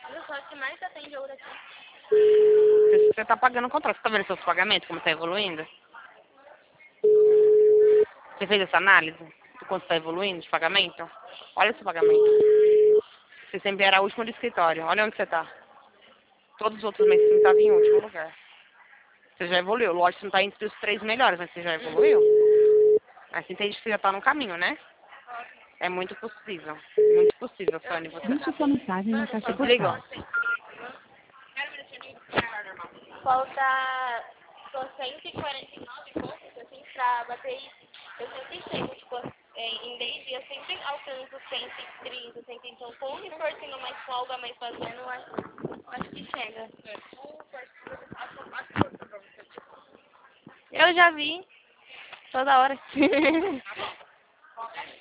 Eu sou a que mais atende ouro aqui. Você tá pagando o contrato. Você tá vendo seus pagamentos, como tá evoluindo? Você fez essa análise do quanto tá evoluindo de pagamento? Olha o seu pagamento. Você sempre era a última do escritório. Olha onde você tá. Todos os outros meses você não tava em último lugar. Você já evoluiu. Lógico que você não tá entre os 3 melhores, mas você já evoluiu. Mas você entende que você já tá no caminho, né? É muito possível. Muito possível, Fanny, você. Deixe sua mensagem na caixa Desligou. postal. Falta só 149 pontos, assim, pra bater isso. Eu sempre chego, tipo, em 10 dias, eu sempre alcanço 130, 131. Com um esforcinho mais folga, mais fazendo, eu acho que chega. Eu já vi, toda hora.